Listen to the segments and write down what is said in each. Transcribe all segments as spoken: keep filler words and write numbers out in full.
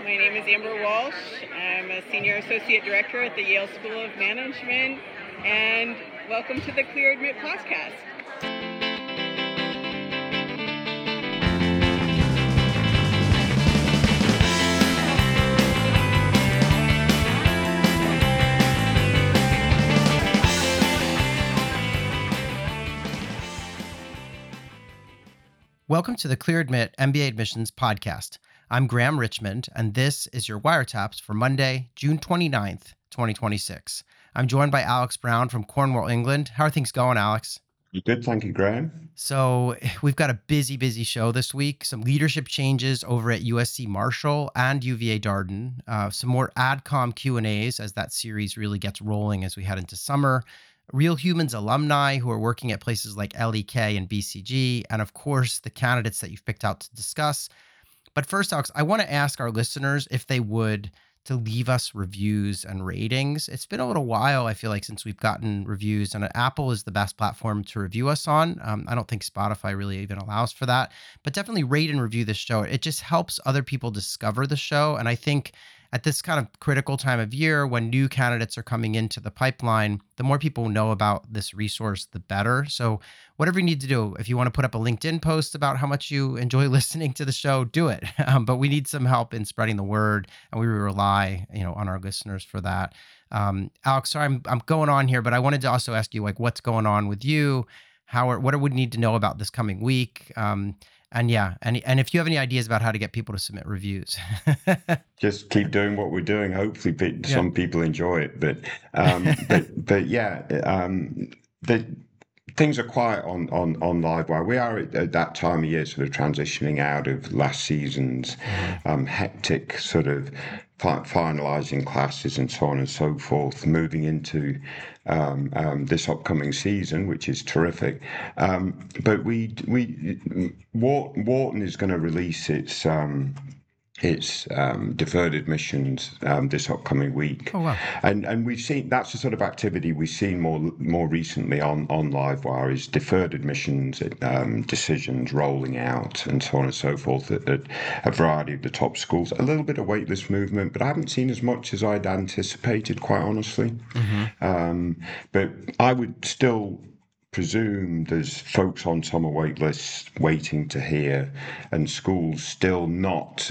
My name is Amber Walsh. I'm a Senior Associate Director at the Yale School of Management, and welcome to the Clear Admit podcast. Welcome to the Clear Admit M B A Admissions Podcast. I'm Graham Richmond, and this is your Wiretaps for Monday, June twenty-ninth, twenty twenty-six. I'm joined by Alex Brown from Cornwall, England. How are things going, Alex? Good, thank you, Graham. So we've got a busy, busy show this week. Some leadership changes over at U S C Marshall and U V A Darden. Uh, some more AdCom Q and A's as that series really gets rolling as we head into summer. Real Humans alumni who are working at places like L E K and B C G, and of course, the candidates that you've picked out to discuss. But first, Alex, I want to ask our listeners if they would to leave us reviews and ratings. It's been a little while, I feel like, since we've gotten reviews, and Apple is the best platform to review us on. Um, I don't think Spotify really even allows for that, but definitely rate and review this show. It just helps other people discover the show. And I think at this kind of critical time of year when new candidates are coming into the pipeline, the more people know about this resource, the better. So whatever you need to do, if you want to put up a LinkedIn post about how much you enjoy listening to the show, do it. Um, but we need some help in spreading the word, and we rely, you know, on our listeners for that. Um, Alex, sorry, I'm I'm going on here, but I wanted to also ask you, like, what's going on with you? How are, what do we need to know about this coming week? Um, And yeah, and and if you have any ideas about how to get people to submit reviews. Just keep doing what we're doing. Hopefully pe- yeah. some people enjoy it. But um, but but yeah, um, the things are quiet on on on Livewire. We are at, at that time of year, sort of transitioning out of last season's um, hectic sort of fi- finalising classes and so on and so forth, moving into Um, um, this upcoming season, which is terrific. Um, but we we Wharton is going to release its um, its um, deferred admissions um, this upcoming week. Oh wow! And and we've seen that's the sort of activity we've seen more more recently on on Livewire is deferred admissions um, decisions rolling out and so on and so forth at, at a variety of the top schools. A little bit of waitlist movement, but I haven't seen as much as I'd anticipated, quite honestly. Mm-hmm. Um, but I would still presume there's folks on summer wait lists waiting to hear, and schools still not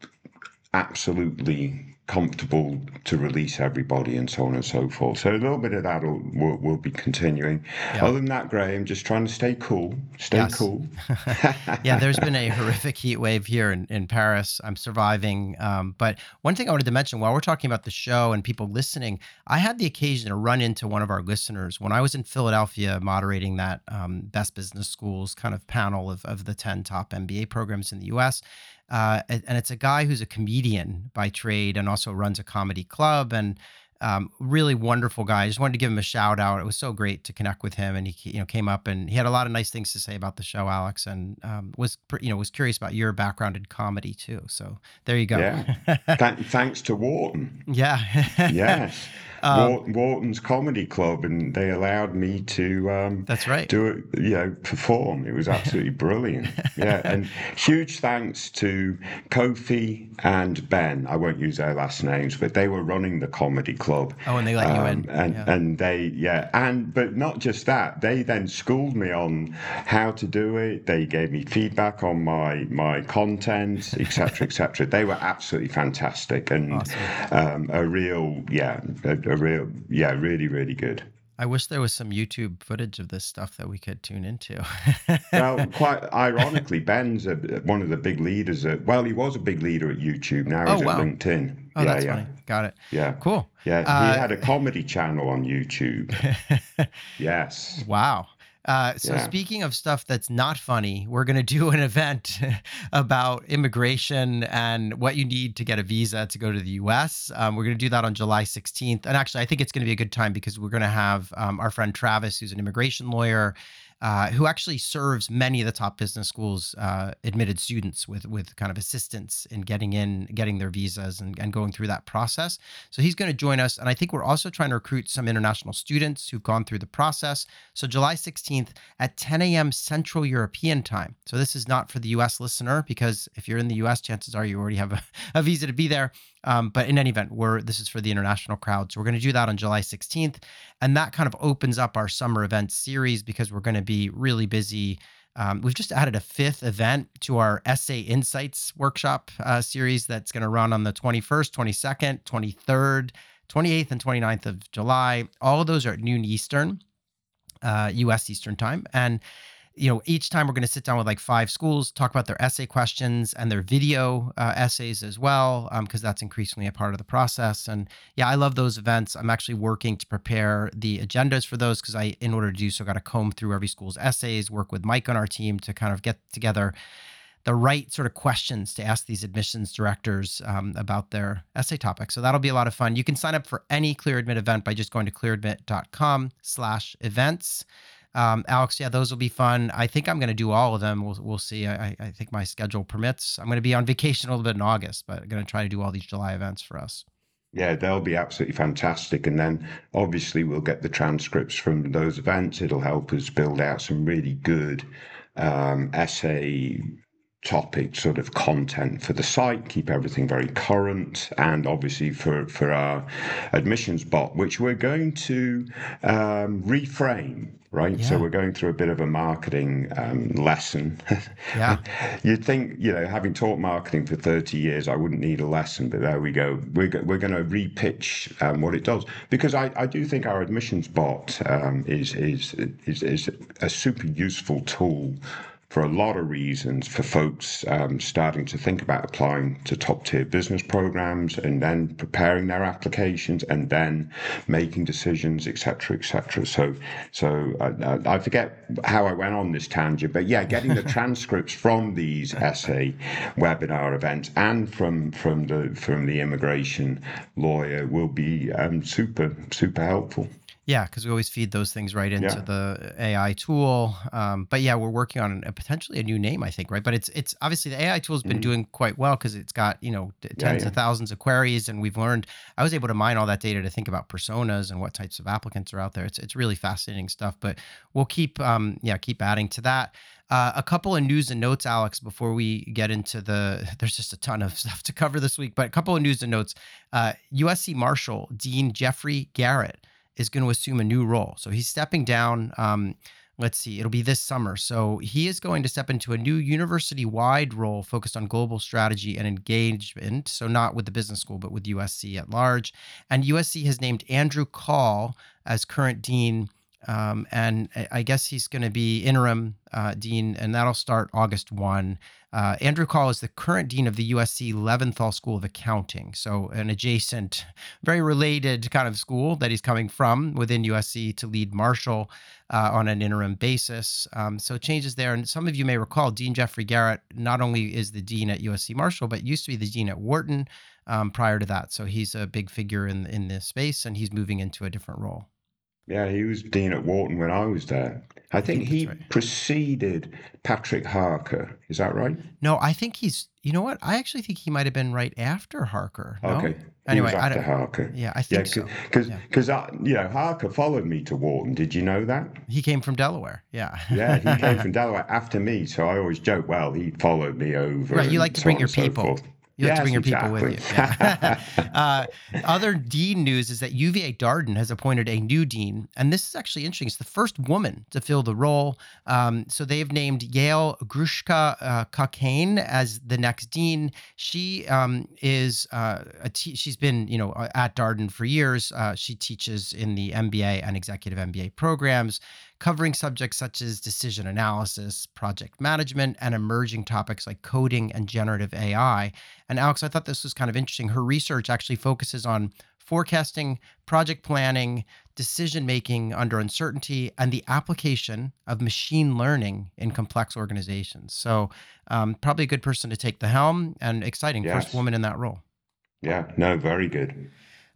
absolutely comfortable to release everybody and so on and so forth. So a little bit of that will will, will be continuing. Yeah. Other than that, Graham, just trying to stay cool. Stay yes. cool. Yeah, there's been a horrific heat wave here in, in Paris. I'm surviving. Um, but one thing I wanted to mention while we're talking about the show and people listening, I had the occasion to run into one of our listeners when I was in Philadelphia moderating that um, Best Business Schools kind of panel of, of the ten top M B A programs in the U S. Uh, and it's a guy who's a comedian by trade and also runs a comedy club, and um, really wonderful guy. I just wanted to give him a shout out. It was so great to connect with him, and he, you know, came up and he had a lot of nice things to say about the show, Alex, and um, was, you know, was curious about your background in comedy too. So there you go. Yeah. Th- thanks to Wharton. Yeah. Yes. Um, Wharton's Comedy Club, and they allowed me to um, that's right. do it, you know, perform. It was absolutely brilliant. Yeah, and huge thanks to Kofi and Ben. I won't use their last names, but they were running the comedy club. Oh, and they let um, you in. And yeah. and they yeah, and but not just that. They then schooled me on how to do it. They gave me feedback on my my content, et cetera, et cetera. They were absolutely fantastic and awesome. um, a real yeah. A, A real, yeah, really, really good. I wish there was some YouTube footage of this stuff that we could tune into. Well, quite ironically, Ben's a, one of the big leaders at, well, he was a big leader at YouTube. Now he's oh, wow. at LinkedIn. Oh, yeah, that's yeah. funny. Got it. Yeah. Cool. Yeah, he uh, had a comedy channel on YouTube. Yes. Wow. Uh, so yeah. Speaking of stuff that's not funny, we're going to do an event about immigration and what you need to get a visa to go to the U S. Um, we're going to do that on July sixteenth. And actually, I think it's going to be a good time because we're going to have um, our friend Travis, who's an immigration lawyer, uh, who actually serves many of the top business schools uh, admitted students with with kind of assistance in getting in, getting their visas and, and going through that process. So he's going to join us. And I think we're also trying to recruit some international students who've gone through the process. So July sixteenth at ten a.m. Central European time. So this is not for the U S listener, because if you're in the U S, chances are you already have a, a visa to be there. Um, but in any event, we're this is for the international crowd. So we're going to do that on July sixteenth. And that kind of opens up our summer event series because we're going to be really busy. Um, we've just added a fifth event to our Essay Insights workshop uh, series that's going to run on the twenty-first, twenty-second, twenty-third, twenty-eighth, and twenty-ninth of July. All of those are at noon Eastern, uh, U S Eastern time. And you know, each time we're going to sit down with like five schools, talk about their essay questions and their video uh, essays as well, because um, that's increasingly a part of the process. And yeah, I love those events. I'm actually working to prepare the agendas for those because I, in order to do so, got to comb through every school's essays, work with Mike on our team to kind of get together the right sort of questions to ask these admissions directors um, about their essay topic. So that'll be a lot of fun. You can sign up for any ClearAdmit event by just going to clearadmit.com slash events. Um, Alex, yeah, those will be fun. I think I'm going to do all of them. We'll we'll see. I, I think my schedule permits. I'm going to be on vacation a little bit in August, but I'm going to try to do all these July events for us. Yeah, they'll be absolutely fantastic. And then obviously we'll get the transcripts from those events. It'll help us build out some really good um, essay topic sort of content for the site, keep everything very current, and obviously for, for our admissions bot, which we're going to um, reframe, right? Yeah. So we're going through a bit of a marketing um, lesson. Yeah. You'd think, you know, having taught marketing for thirty years, I wouldn't need a lesson, but there we go. We're, go- we're going to repitch um, what it does, because I, I do think our admissions bot um, is, is, is, is a super useful tool for a lot of reasons for folks um, starting to think about applying to top tier business programs and then preparing their applications and then making decisions, et cetera, et cetera. So, so uh, I forget how I went on this tangent, but yeah, getting the transcripts from these essay webinar events and from from the from the immigration lawyer will be um, super super helpful. Yeah, because we always feed those things right into Yeah. the A I tool. Um, but yeah, we're working on a, potentially a new name, I think, right? But it's it's obviously the A I tool has been Mhm. doing quite well because it's got, you know, t- Yeah, tens yeah. of thousands of queries, and we've learned. I was able to mine all that data to think about personas and what types of applicants are out there. It's it's really fascinating stuff. But we'll keep um yeah keep adding to that. Uh, a couple of news and notes, Alex, before we get into the. There's just a ton of stuff to cover this week, but a couple of news and notes. Uh, U S C Marshal Dean Jeffrey Garrett is going to assume a new role. So he's stepping down. Um, let's see, it'll be this summer. So he is going to step into a new university-wide role focused on global strategy and engagement. So not with the business school, but with U S C at large. And U S C has named Andrew Call as current dean. Um, and I I guess he's going to be interim uh, dean, and that'll start August first. Uh, Andrew Call is the current dean of the U S C Leventhal School of Accounting, so an adjacent, very related kind of school that he's coming from within U S C to lead Marshall uh, on an interim basis. Um, so changes there. And some of you may recall, Dean Jeffrey Garrett not only is the dean at U S C Marshall, but used to be the dean at Wharton um, prior to that. So he's a big figure in in this space, and he's moving into a different role. Yeah, he was dean at Wharton when I was there. I think think he that's right. preceded Patrick Harker. Is that right? No, I think he's. You know what? I actually think he might have been right after Harker. No? Okay. He Anyway, was I after don't. Harker. Yeah, I Yeah, think so. because Yeah. because you know Harker followed me to Wharton. Did you know that? He came from Delaware. Yeah. Yeah, he came from Delaware after me, so I always joke, well, he followed me over. Right, you and like to so bring on your and so people. forth. You like to Yes, bring your people with you. exactly. Yeah. uh, other dean news is that U V A Darden has appointed a new dean, and this is actually interesting. It's the first woman to fill the role. Um, so they've named Yael Grushka uh, Cockane as the next dean. She um, is uh, a te- she's been you know at Darden for years. Uh, she teaches in the M B A and executive M B A programs, covering subjects such as decision analysis, project management, and emerging topics like coding and generative A I. And Alex, I thought this was kind of interesting. Her research actually focuses on forecasting, project planning, decision making under uncertainty, and the application of machine learning in complex organizations. So, um, probably a good person to take the helm, and exciting first Yes. woman in that role. Yeah, no, very good.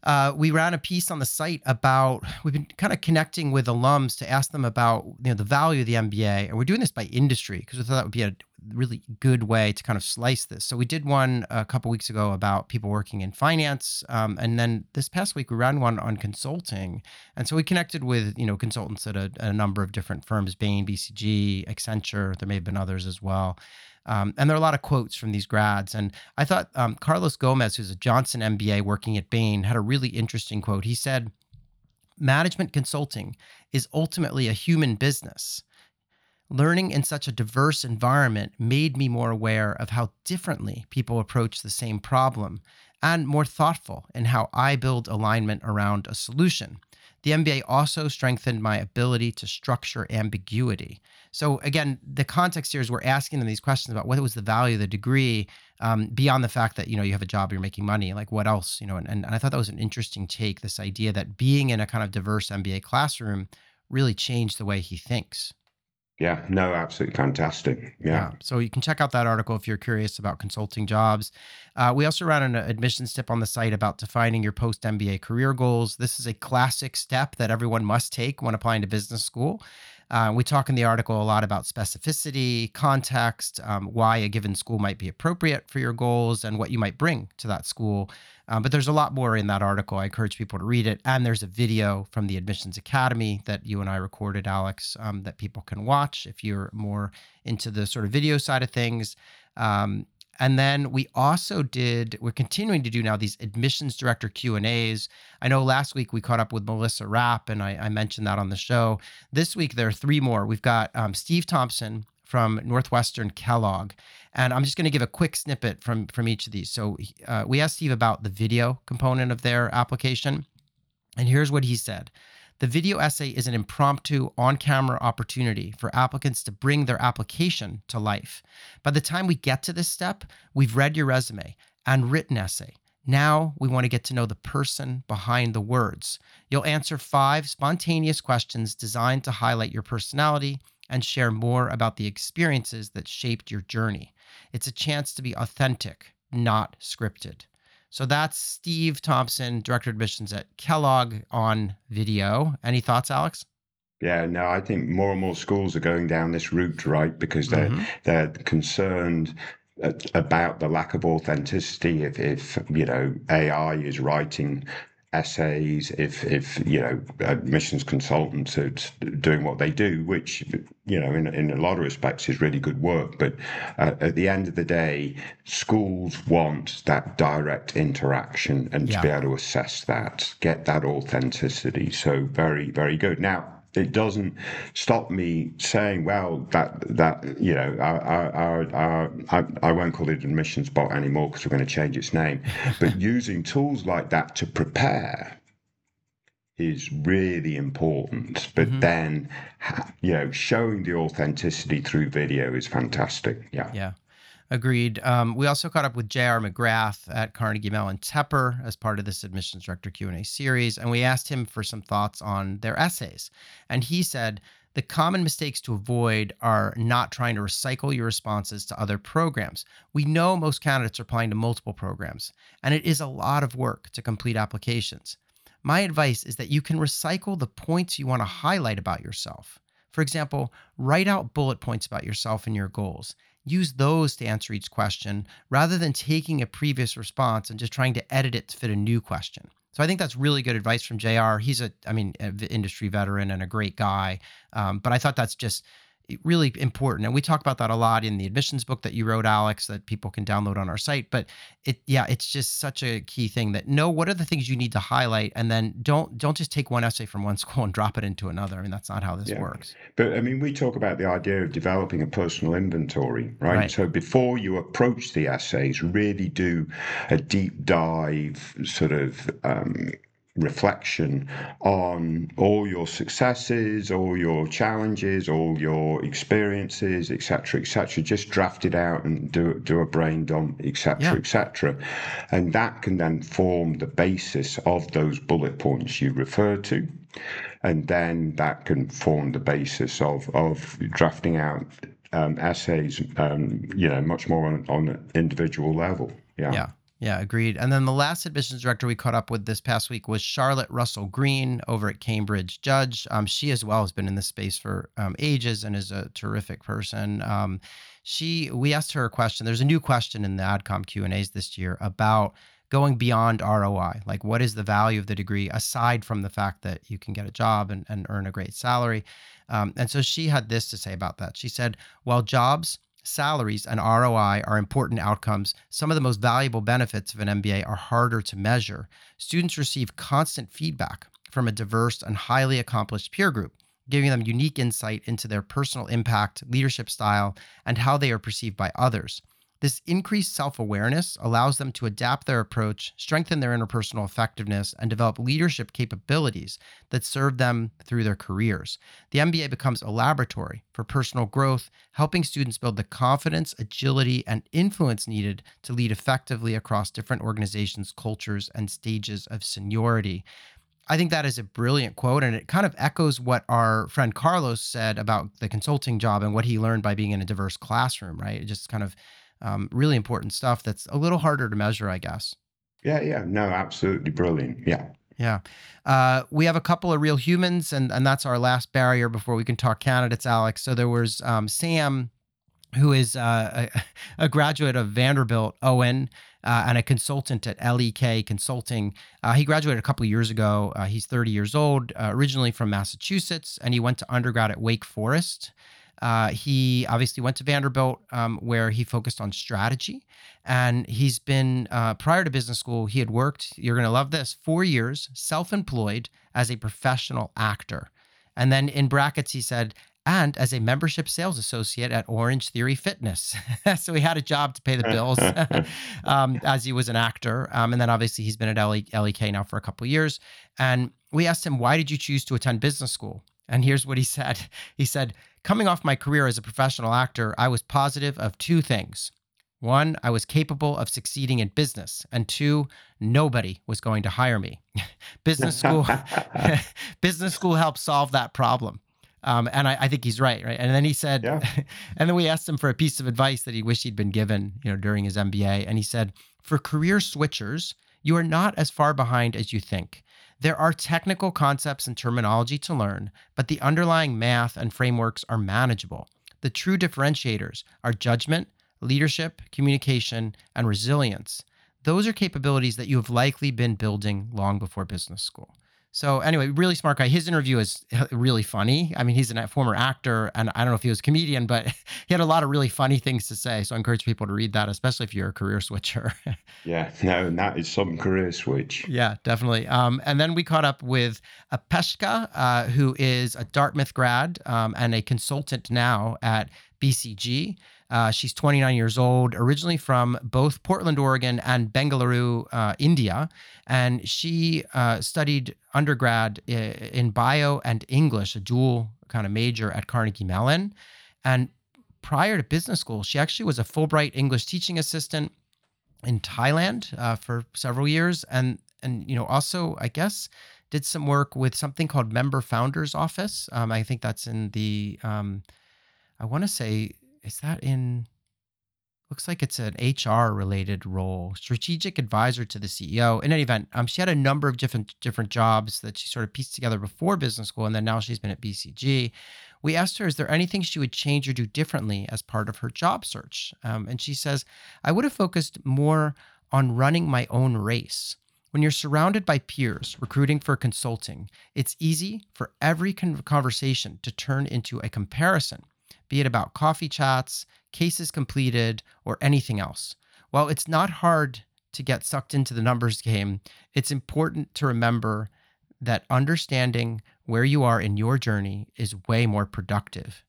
uh, we ran a piece on the site about, we've been kind of connecting with alums to ask them about, you know, the value of the M B A. And we're doing this by industry because we thought that would be a really good way to kind of slice this. So we did one a couple weeks ago about people working in finance. Um, and then this past week, we ran one on consulting. And so we connected with, you know, consultants at a, a number of different firms, Bain, B C G, Accenture. There may have been others as well. Um, and there are a lot of quotes from these grads. And I thought um, Carlos Gomez, who's a Johnson M B A working at Bain, had a really interesting quote. He said, management consulting is ultimately a human business. Learning in such a diverse environment made me more aware of how differently people approach the same problem and more thoughtful in how I build alignment around a solution. The M B A also strengthened my ability to structure ambiguity. So again, the context here is we're asking them these questions about what was the value of the degree um, beyond the fact that, you know, you have a job, you're making money, like what else, you know, and, and I thought that was an interesting take, this idea that being in a kind of diverse M B A classroom really changed the way he thinks. Yeah, no, absolutely fantastic. Yeah. Yeah. So you can check out that article if you're curious about consulting jobs. Uh, we also ran an admissions tip on the site about defining your post-M B A career goals. This is a classic step that everyone must take when applying to business school. Uh, we talk in the article a lot about specificity, context, um, why a given school might be appropriate for your goals, and what you might bring to that school. Um, but there's a lot more in that article. I encourage people to read it. And there's a video from the Admissions Academy that you and I recorded, Alex, um, that people can watch if you're more into the sort of video side of things. Um, and then we also did, we're continuing to do now these admissions director Q and A's. I know last week we caught up with Melissa Rapp, and I, I mentioned that on the show. This week, there are three more. We've got um, Steve Thompson from Northwestern Kellogg. And I'm just going to give a quick snippet from, from each of these. So uh, we asked Steve about the video component of their application. And here's what he said. The video essay is an impromptu on-camera opportunity for applicants to bring their application to life. By the time we get to this step, we've read your resume and written essay. Now we want to get to know the person behind the words. You'll answer five spontaneous questions designed to highlight your personality and share more about the experiences that shaped your journey. It's a chance to be authentic, not scripted. So that's Steve Thompson, Director of Admissions at Kellogg, on video. Any thoughts, Alex? Yeah, no, I think more and more schools are going down this route, right? Because they're mm-hmm. they're concerned about the lack of authenticity. If, if you know, A I is writing essays, if if you know, admissions consultants are doing what they do, which, you know, in in a lot of respects is really good work, but uh, at the end of the day, schools want that direct interaction and yeah. to be able to assess that, get that authenticity. So very, very good. Now, it doesn't stop me saying, well, that that you know, I I I, I, I won't call it admissions bot anymore because we're going to change its name. But using tools like that to prepare is really important. But mm-hmm. then, you know, showing the authenticity through video is fantastic. Yeah. Yeah. Agreed. Um, we also caught up with J R McGrath at Carnegie Mellon Tepper as part of this Admissions Director Q and A series, and we asked him for some thoughts on their essays. And he said, the common mistakes to avoid are not trying to recycle your responses to other programs. We know most candidates are applying to multiple programs, and it is a lot of work to complete applications. My advice is that you can recycle the points you want to highlight about yourself. For example, write out bullet points about yourself and your goals. Use those to answer each question rather than taking a previous response and just trying to edit it to fit a new question. So I think that's really good advice from J R. He's a, I mean, an industry veteran and a great guy. Um, but I thought that's just really important. And we talk about that a lot in the admissions book that you wrote, Alex, that people can download on our site. But it, yeah, it's just such a key thing that know what are the things you need to highlight, and then don't don't just take one essay from one school and drop it into another. I mean, that's not how this yeah. works. But I mean, we talk about the idea of developing a personal inventory, right? right? So before you approach the essays, really do a deep dive sort of um, reflection on all your successes, all your challenges, all your experiences, et cetera, et cetera. Just draft it out and do do a brain dump, et cetera, yeah. et cetera. And that can then form the basis of those bullet points you refer to. And then that can form the basis of, of drafting out um, essays, um, you know, much more on, on an individual level. Yeah. Yeah. Yeah, agreed. And then the last admissions director we caught up with this past week was Charlotte Russell Green over at Cambridge Judge. Um, she as well has been in this space for um, ages and is a terrific person. Um, she, we asked her a question. There's a new question in the AdCom Q and A's this year about going beyond R O I. Like, what is the value of the degree aside from the fact that you can get a job and, and earn a great salary? Um, and so she had this to say about that. She said, while jobs, salaries, and R O I are important outcomes, some of the most valuable benefits of an M B A are harder to measure. Students receive constant feedback from a diverse and highly accomplished peer group, giving them unique insight into their personal impact, leadership style, and how they are perceived by others. This increased self-awareness allows them to adapt their approach, strengthen their interpersonal effectiveness, and develop leadership capabilities that serve them through their careers. The M B A becomes a laboratory for personal growth, helping students build the confidence, agility, and influence needed to lead effectively across different organizations, cultures, and stages of seniority. I think that is a brilliant quote, and it kind of echoes what our friend Carlos said about the consulting job and what he learned by being in a diverse classroom, right? It just kind of um, really important stuff that's a little harder to measure, I guess. Yeah, yeah, no, absolutely brilliant. Yeah. Yeah. Uh, we have a couple of real humans, and, and that's our last barrier before we can talk candidates, Alex. So there was um, Sam, who is uh, a, a graduate of Vanderbilt, Owen, uh, and a consultant at L E K Consulting. Uh, he graduated a couple of years ago. Uh, he's thirty years old, uh, originally from Massachusetts, and he went to undergrad at Wake Forest. Uh, he obviously went to Vanderbilt, um, where he focused on strategy. And he's been, uh, prior to business school, he had worked, you're going to love this, four years self-employed as a professional actor. And then in brackets, he said, and as a membership sales associate at Orange Theory Fitness. So he had a job to pay the bills um, as he was an actor. Um, and then obviously he's been at L E K now for a couple of years. And we asked him, why did you choose to attend business school? And here's what he said. He said, coming off my career as a professional actor, I was positive of two things. One, I was capable of succeeding in business. And two, nobody was going to hire me. Business school, business school helped solve that problem. Um, and I, I think he's right, right? And then he said, yeah. And then we asked him for a piece of advice that he wished he'd been given, you know, during his M B A. And he said, for career switchers, you are not as far behind as you think. There are technical concepts and terminology to learn, but the underlying math and frameworks are manageable. The true differentiators are judgment, leadership, communication, and resilience. Those are capabilities that you have likely been building long before business school. So anyway, really smart guy. His interview is really funny. I mean, he's a former actor, and I don't know if he was a comedian, but he had a lot of really funny things to say. So I encourage people to read that, especially if you're a career switcher. Yeah, no, and that is some career switch. Yeah, definitely. Um, and then we caught up with Apeshka, uh, who is a Dartmouth grad um, and a consultant now at B C G. Uh, she's twenty-nine years old, originally from both Portland, Oregon and Bengaluru, uh, India. And she uh, studied undergrad in bio and English, a dual kind of major at Carnegie Mellon. And prior to business school, she actually was a Fulbright English teaching assistant in Thailand uh, for several years. And, and, you know, also, I guess, did some work with something called Member Founders Office. Um, I think that's in the, um, I want to say, is that in, looks like it's an H R related role, strategic advisor to the C E O. In any event, um, she had a number of different different jobs that she sort of pieced together before business school, and then now she's been at B C G. We asked her, is there anything she would change or do differently as part of her job search? Um, and she says, I would have focused more on running my own race. When you're surrounded by peers recruiting for consulting, it's easy for every con- conversation to turn into a comparison, be it about coffee chats, cases completed, or anything else. While it's not hard to get sucked into the numbers game, it's important to remember that understanding where you are in your journey is way more productive.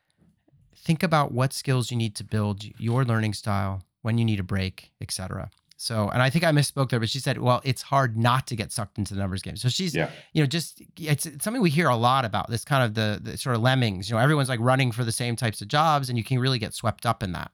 Think about what skills you need to build your learning style, when you need a break, et cetera. So, and I think I misspoke there, but she said, well, it's hard not to get sucked into the numbers game. So she's, yeah. you know, just, it's, it's something we hear a lot about, this kind of the, the sort of lemmings, you know, everyone's like running for the same types of jobs, and you can really get swept up in that.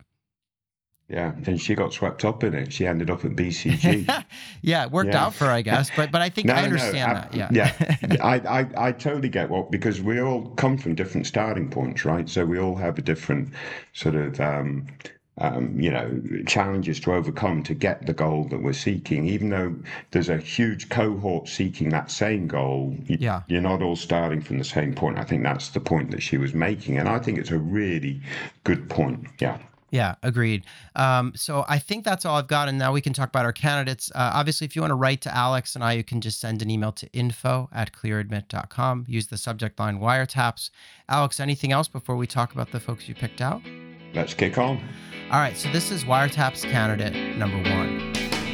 Yeah, and she got swept up in it. She ended up at B C G. Yeah, it worked yeah. out for her, I guess. But but I think no, I understand no, I, that. Yeah, yeah. I, I I totally get what, because we all come from different starting points, right? So we all have a different sort of um, um, you know, challenges to overcome to get the goal that we're seeking. Even though there's a huge cohort seeking that same goal, you, Yeah. you're not all starting from the same point. I think that's the point that she was making, and I think it's a really good point. Yeah. Yeah, agreed. Um, so I think that's all I've got. And now we can talk about our candidates. Uh, obviously, if you want to write to Alex and I, you can just send an email to info at clearadmit dot com. Use the subject line wiretaps. Alex, anything else before we talk about the folks you picked out? Let's kick on. All right. So this is wiretaps candidate number one.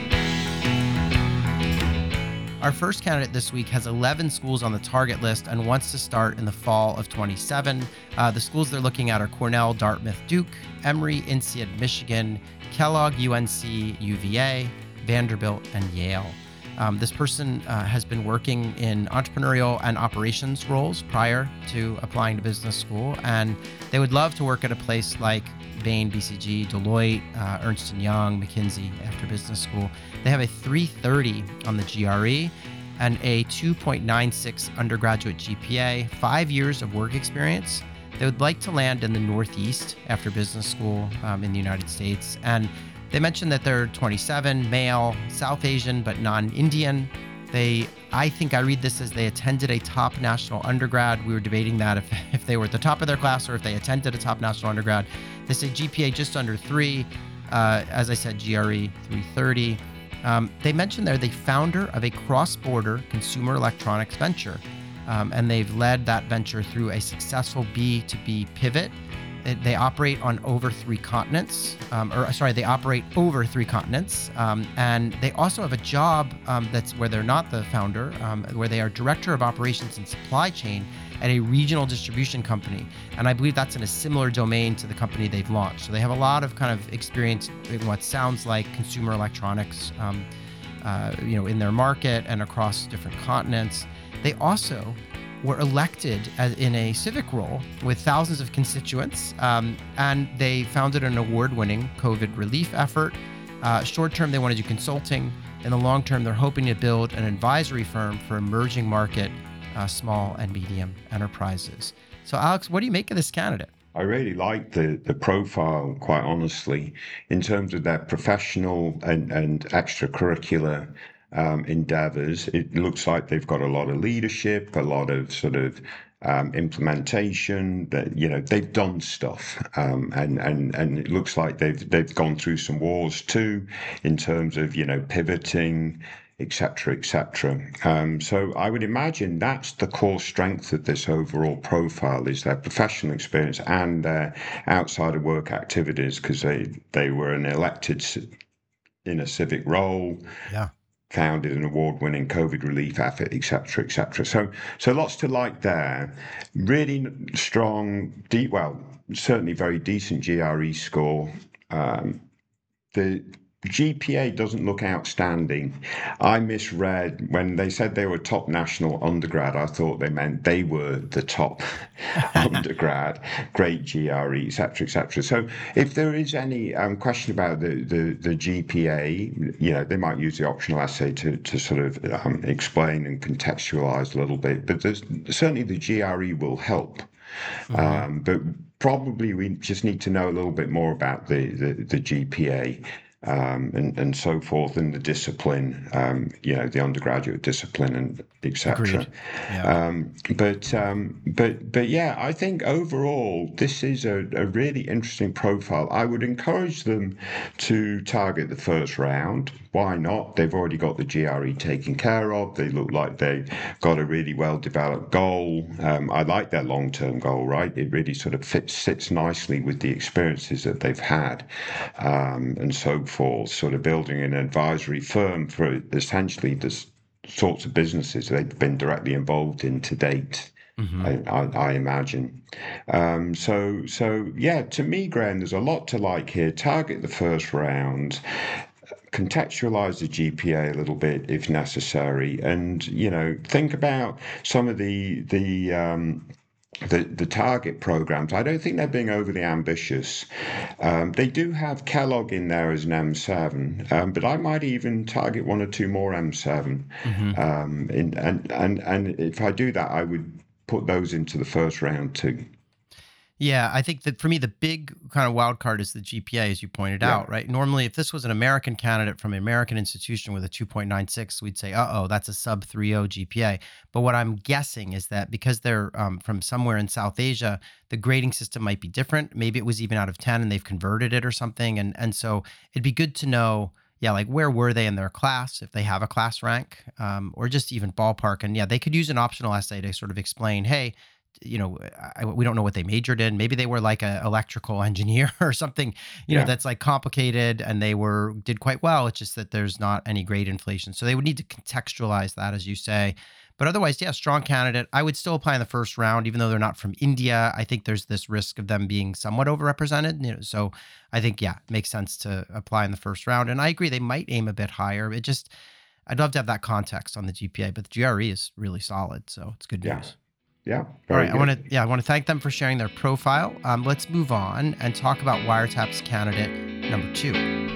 Our first candidate this week has eleven schools on the target list and wants to start in the fall of twenty-seven. Uh, the schools they're looking at are Cornell, Dartmouth, Duke, Emory, INSEAD, Michigan, Kellogg, U N C, U V A, Vanderbilt, and Yale. Um, this person uh, has been working in entrepreneurial and operations roles prior to applying to business school, and they would love to work at a place like Bain, B C G, Deloitte, uh, Ernst and Young, McKinsey after business school. They have a three thirty on the G R E and a two point nine six undergraduate G P A, five years of work experience. They would like to land in the Northeast after business school um, in the United States. And they mentioned that they're twenty-seven, male, South Asian, but non-Indian. They, I think I read this as they attended a top national undergrad. We were debating that if, if they were at the top of their class or if they attended a top national undergrad. They say G P A just under three. Uh, as I said, G R E three thirty. Um, they mentioned they're the founder of a cross-border consumer electronics venture. Um, and they've led that venture through a successful B two B pivot. They operate on over three continents, um, or sorry, they operate over three continents. Um, and they also have a job um, that's where they're not the founder, um, where they are director of operations and supply chain at a regional distribution company. And I believe that's in a similar domain to the company they've launched. So they have a lot of kind of experience in what sounds like consumer electronics, um, uh, you know, in their market and across different continents. They also were elected as in a civic role with thousands of constituents, um, and they founded an award-winning COVID relief effort. Uh, short-term, they want to do consulting. In the long term, they're hoping to build an advisory firm for emerging market, uh, small and medium enterprises. So, Alex, what do you make of this candidate? I really like the, the profile, quite honestly, in terms of their professional and, and extracurricular Um, endeavors. It looks like they've got a lot of leadership, a lot of sort of um, implementation. That you know they've done stuff, um, and and and it looks like they've they've gone through some wars too, in terms of you know pivoting, et cetera, et cetera. Um, so I would imagine that's the core strength of this overall profile is their professional experience and their outside of work activities, because they they were an elected in a civic role. Yeah. Founded an award-winning COVID relief effort, et cetera, et cetera. So, so lots to like there. Really strong, deep, well, certainly very decent G R E score. Um, the G P A doesn't look outstanding. I misread when they said they were top national undergrad. I thought they meant they were the top undergrad, great G R E, et cetera, et cetera. So if there is any um, question about the, the, the G P A, you know, they might use the optional essay to, to sort of um, explain and contextualize a little bit. But there's, certainly the G R E will help. Mm-hmm. Um, but probably we just need to know a little bit more about the, the, the G P A. Um, and, and so forth, and the discipline, um, you know, the undergraduate discipline, and et cetera. Yeah. Um, but um, but but yeah, I think overall this is a, a really interesting profile. I would encourage them to target the first round. Why not? They've already got the G R E taken care of. They look like they've got a really well-developed goal. Um, I like their long-term goal, right? It really sort of fits sits nicely with the experiences that they've had, um, and so forth. Sort of building an advisory firm for essentially the sorts of businesses they've been directly involved in to date. Mm-hmm. I, I, I imagine. Um, so so yeah, to me, Graham, there's a lot to like here. Target the first round. Contextualize the G P A a little bit if necessary, and you know think about some of the the um, the, the target programs. I don't think they're being overly ambitious. Um, they do have Kellogg in there as an M seven, um, but I might even target one or two more M seven. Mm-hmm. Um, in, and and and if I do that, I would put those into the first round too. Yeah, I think that for me, the big kind of wild card is the G P A, as you pointed Yeah, out, right? Normally, if this was an American candidate from an American institution with a two point nine six, we'd say, uh oh, that's a sub three point oh G P A. But what I'm guessing is that because they're um, from somewhere in South Asia, the grading system might be different. Maybe it was even out of ten and they've converted it or something. And, and so it'd be good to know. Yeah, like where were they in their class, if they have a class rank, um, or just even ballpark. And yeah, they could use an optional essay to sort of explain, hey, you know, I, we don't know what they majored in. Maybe they were like a electrical engineer or something, you know, yeah, that's like complicated and they were did quite well. It's just that there's not any grade inflation. So they would need to contextualize that, as you say. But otherwise, yeah, strong candidate. I would still apply in the first round, even though they're not from India. I think there's this risk of them being somewhat overrepresented. You know, so I think, yeah, it makes sense to apply in the first round. And I agree, they might aim a bit higher. It just, I'd love to have that context on the G P A, but the G R E is really solid. So it's good yeah, news. yeah. All Very right, I want to good. yeah, I want to thank them for sharing their profile. Um, let's move on and talk about Wiretap's candidate number two.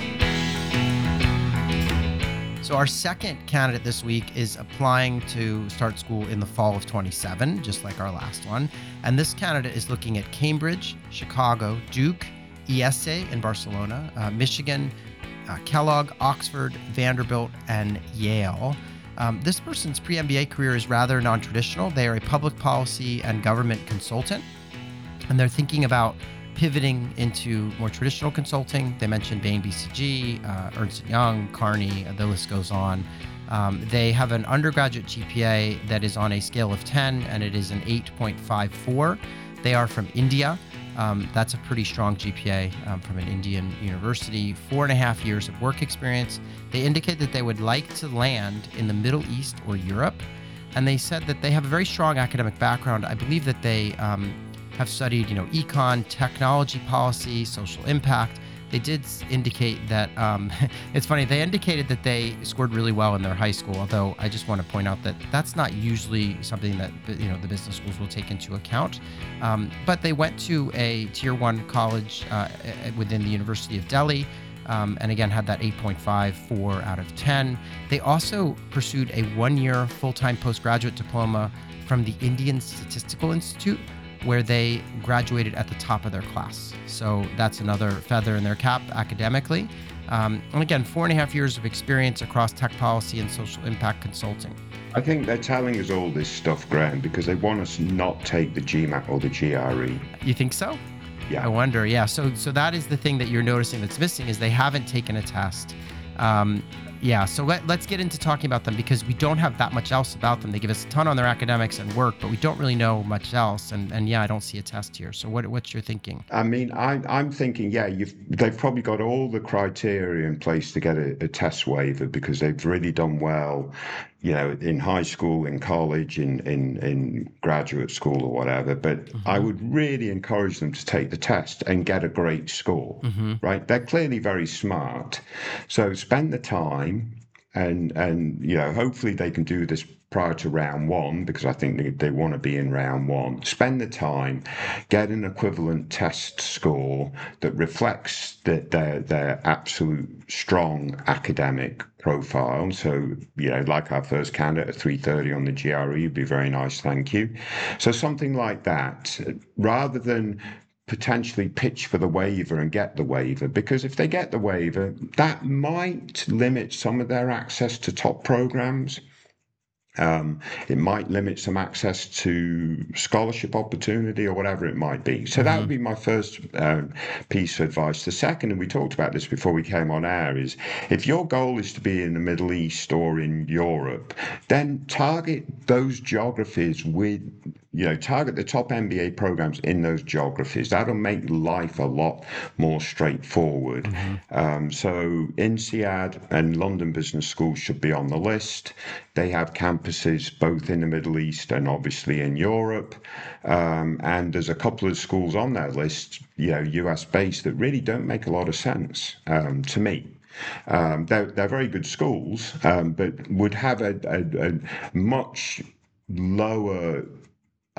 So our second candidate this week is applying to start school in the fall of twenty-seven, just like our last one. And this candidate is looking at Cambridge, Chicago, Duke, E S A in Barcelona, uh, Michigan, uh, Kellogg, Oxford, Vanderbilt, and Yale. Um, this person's pre-M B A career is rather non-traditional. They are a public policy and government consultant, and they're thinking about pivoting into more traditional consulting. They mentioned Bain B C G, uh, Ernst and Young, Carney, uh, the list goes on. Um, they have an undergraduate G P A that is on a scale of ten, and it is an eight point five four. They are from India. Um, that's a pretty strong G P A um, from an Indian university. Four and a half years of work experience. They indicate that they would like to land in the Middle East or Europe. And they said that they have a very strong academic background. I believe that they um, have studied, you know, econ, technology policy, social impact. They did indicate that, um, it's funny, they indicated that they scored really well in their high school, although I just want to point out that that's not usually something that, you know, the business schools will take into account. Um, but they went to a tier one college uh, within the University of Delhi, um, and again had that eight point five four out of ten. They also pursued a one-year full-time postgraduate diploma from the Indian Statistical Institute, where they graduated at the top of their class. So that's another feather in their cap academically. Um, and again, four and a half years of experience across tech policy and social impact consulting. I think they're telling us all this stuff, Graham, because they want us not take the GMAT or the G R E. You think so? Yeah. I wonder. Yeah. So so that is the thing that you're noticing that's missing is they haven't taken a test. Um, yeah. So let, let's get into talking about them because we don't have that much else about them. They give us a ton on their academics and work, but we don't really know much else. And and yeah, I don't see a test here. So what what's your thinking? I mean, I, I'm thinking, yeah, you've they've probably got all the criteria in place to get a, a test waiver because they've really done well, you know, in high school, in college, in in, in graduate school or whatever. But Mm-hmm. I would really encourage them to take the test and get a great score, Mm-hmm. right? They're clearly very smart. So spend the time and and you know, hopefully they can do this prior to round one because I think they, they want to be in round one. Spend the time, get an equivalent test score that reflects the, their their absolute strong academic profile. So, you know, like our first candidate, a three thirty on the G R E would be very nice, thank you. So something like that, rather than potentially pitch for the waiver and get the waiver, because if they get the waiver, that might limit some of their access to top programs. Um, it might limit some access to scholarship opportunity or whatever it might be. So that would be my first um, piece of advice. The second, and we talked about this before we came on air, is if your goal is to be in the Middle East or in Europe, then target those geographies with, you know, target the top M B A programs in those geographies. That'll make life a lot more straightforward. Mm-hmm. Um, so INSEAD and London Business School should be on the list. They have campuses both in the Middle East and obviously in Europe. Um, and there's a couple of schools on that list, you know, U S based, that really don't make a lot of sense um, to me. Um, they're, they're very good schools, um, but would have a, a, a much lower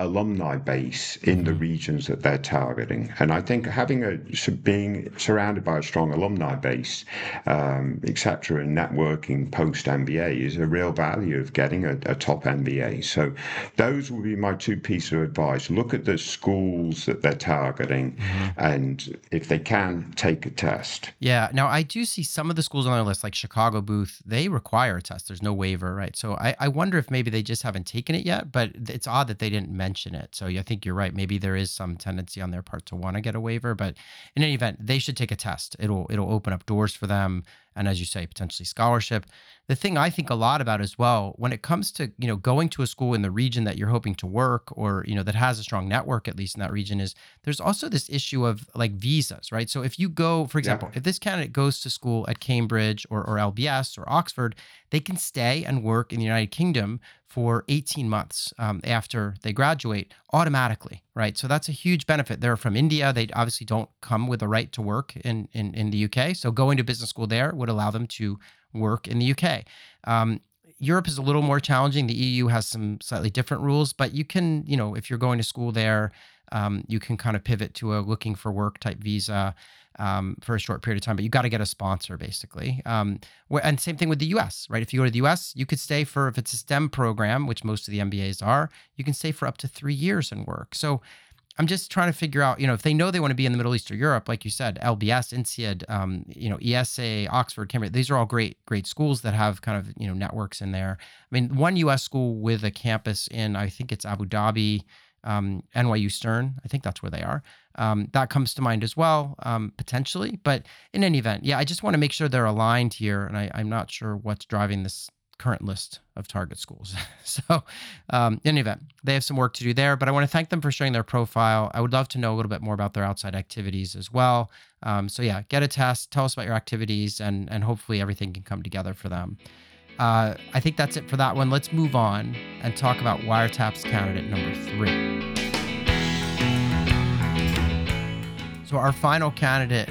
alumni base in the regions that they're targeting. And I think having a being surrounded by a strong alumni base, um, et cetera, and networking post M B A is a real value of getting a, a top M B A. So those would be my two pieces of advice. Look at the schools that they're targeting, mm-hmm. and if they can, take a test. Yeah. Now, I do see some of the schools on their list, like Chicago Booth, they require a test. There's no waiver, right? So I, I wonder if maybe they just haven't taken it yet, but it's odd that they didn't mention it. So I think you're right. Maybe there is some tendency on their part to want to get a waiver, but in any event, they should take a test. It'll it'll open up doors for them. And as you say, potentially scholarship. The thing I think a lot about as well, when it comes to, you know, going to a school in the region that you're hoping to work, or, you know, that has a strong network, at least in that region, is there's also this issue of like visas, right? So if you go, for example, yeah. if this candidate goes to school at Cambridge or, or L B S or Oxford, they can stay and work in the United Kingdom for eighteen months um, after they graduate automatically, right? So that's a huge benefit. They're from India. They obviously don't come with a right to work in, in, in the U K. So going to business school there would allow them to work in the U K. Um, Europe is a little more challenging. The E U has some slightly different rules, but you can, you know, if you're going to school there, um, you can kind of pivot to a looking for work type visa um, for a short period of time, but you got to get a sponsor basically. Um, and same thing with the U S, right? If you go to the U S, you could stay for, if it's a STEM program, which most of the M B As are, you can stay for up to three years and work. So I'm just trying to figure out, you know, if they know they want to be in the Middle East or Europe, like you said, L B S, INSEAD, um, you know, E S A, Oxford, Cambridge, these are all great, great schools that have kind of, you know, networks in there. I mean, one U S school with a campus in, I think it's Abu Dhabi, um, N Y U Stern, I think that's where they are. Um, that comes to mind as well, um, potentially. But in any event, yeah, I just want to make sure they're aligned here. And I, I'm not sure what's driving this current list of target schools. So um, in any event, they have some work to do there, but I want to thank them for sharing their profile. I would love to know a little bit more about their outside activities as well. Um, so yeah, get a test, tell us about your activities, and, and hopefully everything can come together for them. Uh, I think that's it for that one. Let's move on and talk about Wiretap's candidate number three. So our final candidate,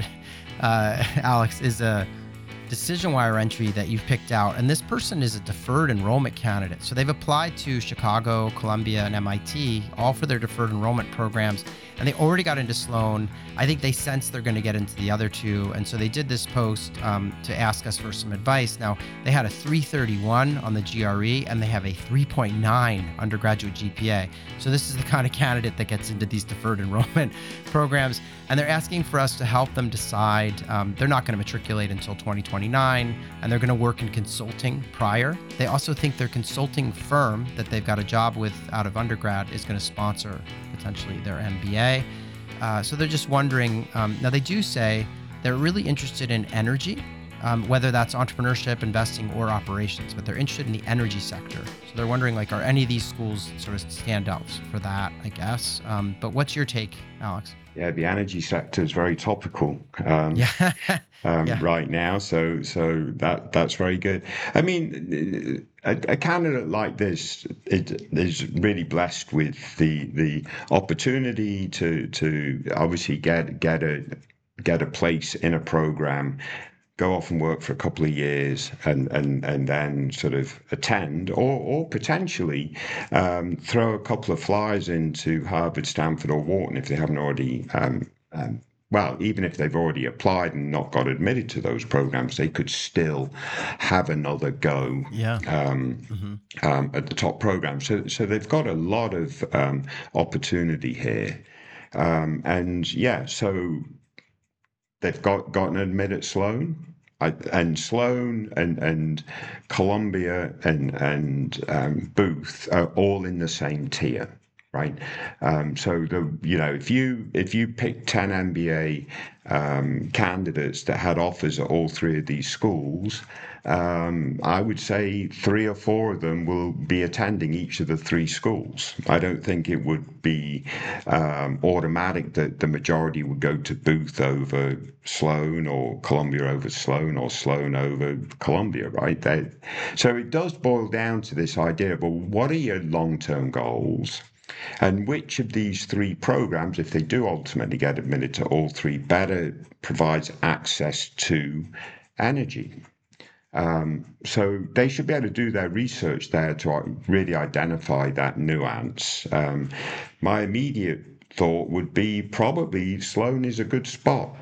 uh, Alex, is a DecisionWire entry that you've picked out, and this person is a deferred enrollment candidate. So they've applied to Chicago, Columbia, and M I T, all for their deferred enrollment programs, and they already got into Sloan. I think they sense they're going to get into the other two, and so they did this post um, to ask us for some advice. Now, they had a three thirty-one on the G R E, and they have a three point nine undergraduate G P A. So this is the kind of candidate that gets into these deferred enrollment programs, and they're asking for us to help them decide. Um, they're not going to matriculate until twenty twenty-nine, and they're going to work in consulting prior. They also think their consulting firm that they've got a job with out of undergrad is going to sponsor potentially their M B A. Uh, so they're just wondering, um, now they do say they're really interested in energy, um, whether that's entrepreneurship, investing, or operations, but they're interested in the energy sector. So they're wondering, like, are any of these schools sort of standouts for that, I guess? Um, but what's your take, Alex? Yeah, the energy sector is very topical um, yeah. um, yeah. right now, so so that that's very good. I mean, a, a candidate like this it, is really blessed with the the opportunity to to obviously get get a get a place in a program, go off and work for a couple of years, and and and then sort of attend, or or potentially um, throw a couple of flyers into Harvard, Stanford, or Wharton if they haven't already. Um, um, well, even if they've already applied and not got admitted to those programs, they could still have another go. Yeah. Um, mm-hmm. um, at the top program. So so they've got a lot of um, opportunity here, um, and yeah, so they've got gotten admitted at Sloan. I, and Sloan and, and Columbia and and um, Booth are all in the same tier, right? Um, so the you know if you if you pick ten M B A um, candidates that had offers at all three of these schools, um, I would say three or four of them will be attending each of the three schools. I don't think it would be um, automatic that the majority would go to Booth over Sloan, or Columbia over Sloan, or Sloan over Columbia, right? They, so it does boil down to this idea of, well, what are your long-term goals? And which of these three programs, if they do ultimately get admitted to all three, better provides access to energy? Um, so they should be able to do their research there to really identify that nuance. Um, my immediate thought would be probably Sloan is a good spot,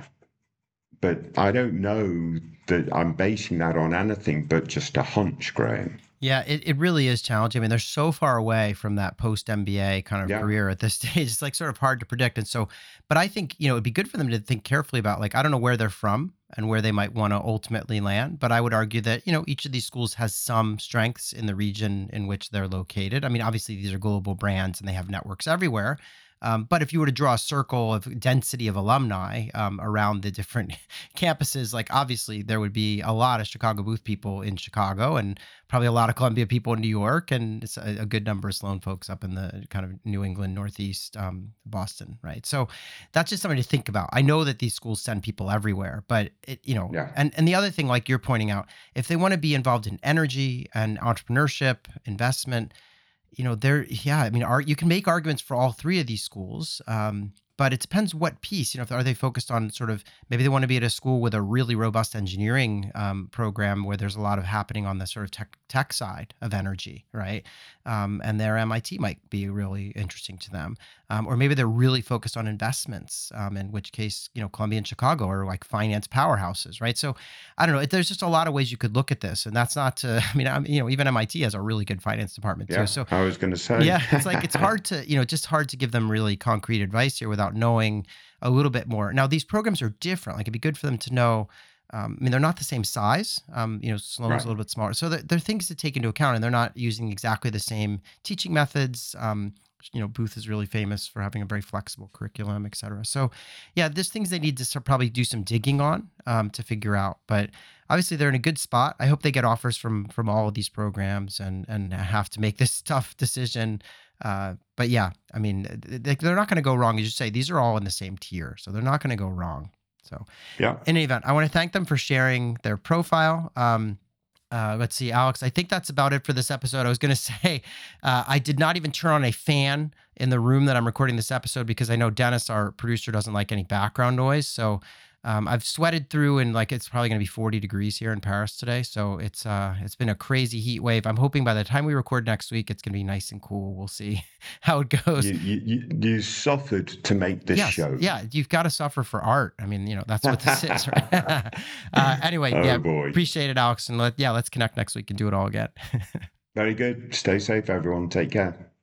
but I don't know that I'm basing that on anything but just a hunch, Graham. Yeah, it, it really is challenging. I mean, they're so far away from that post M B A kind of Yeah. career at this stage. It's like sort of hard to predict. And so, but I think, you know, it'd be good for them to think carefully about, like, I don't know where they're from and where they might want to ultimately land. But I would argue that, you know, each of these schools has some strengths in the region in which they're located. I mean, obviously, these are global brands and they have networks everywhere. Um, but if you were to draw a circle of density of alumni um, around the different campuses, like obviously there would be a lot of Chicago Booth people in Chicago and probably a lot of Columbia people in New York, and it's a, a good number of Sloan folks up in the kind of New England, Northeast, um, Boston, right? So that's just something to think about. I know that these schools send people everywhere, but it, you know, Yeah. and, and the other thing, like you're pointing out, if they want to be involved in energy and entrepreneurship, investment, you know, there, yeah, I mean, are, you can make arguments for all three of these schools. Um, but it depends what piece, you know, if, are they focused on sort of, maybe they want to be at a school with a really robust engineering um, program where there's a lot of happening on the sort of tech, tech side of energy, right? Um, and their M I T might be really interesting to them. Um, or maybe they're really focused on investments, um, in which case, you know, Columbia and Chicago are like finance powerhouses, right? So I don't know. There's just a lot of ways you could look at this. And that's not to, I mean, I'm, you know, even M I T has a really good finance department too. Yeah. So I was going to say. yeah, it's like, it's hard to, you know, just hard to give them really concrete advice here without knowing a little bit more. Now, these programs are different. Like it'd be good for them to know. Um, I mean, they're not the same size. Um, you know, Sloan's Right. a little bit smaller. So there, there are things to take into account, and they're not using exactly the same teaching methods. Um, you know, Booth is really famous for having a very flexible curriculum, et cetera. So yeah, there's things they need to sort of probably do some digging on um, to figure out. But obviously they're in a good spot. I hope they get offers from from all of these programs and and have to make this tough decision. Uh, but yeah, I mean, they, they're not going to go wrong. As you say, these are all in the same tier, so they're not going to go wrong. So Yeah. in any event, I want to thank them for sharing their profile. Um, uh, let's see, Alex, I think that's about it for this episode. I was going to say, uh, I did not even turn on a fan in the room that I'm recording this episode because I know Dennis, our producer, doesn't like any background noise. So um, I've sweated through, and like it's probably going to be forty degrees here in Paris today. So it's uh, it's been a crazy heat wave. I'm hoping by the time we record next week, it's going to be nice and cool. We'll see how it goes. You, you, you, you suffered to make this Yes, show. yeah, you've got to suffer for art. I mean, you know, that's what this is, right? uh, anyway, Oh, yeah, boy. appreciate it, Alex, and let yeah, let's connect next week and do it all again. Very good. Stay safe, everyone. Take care.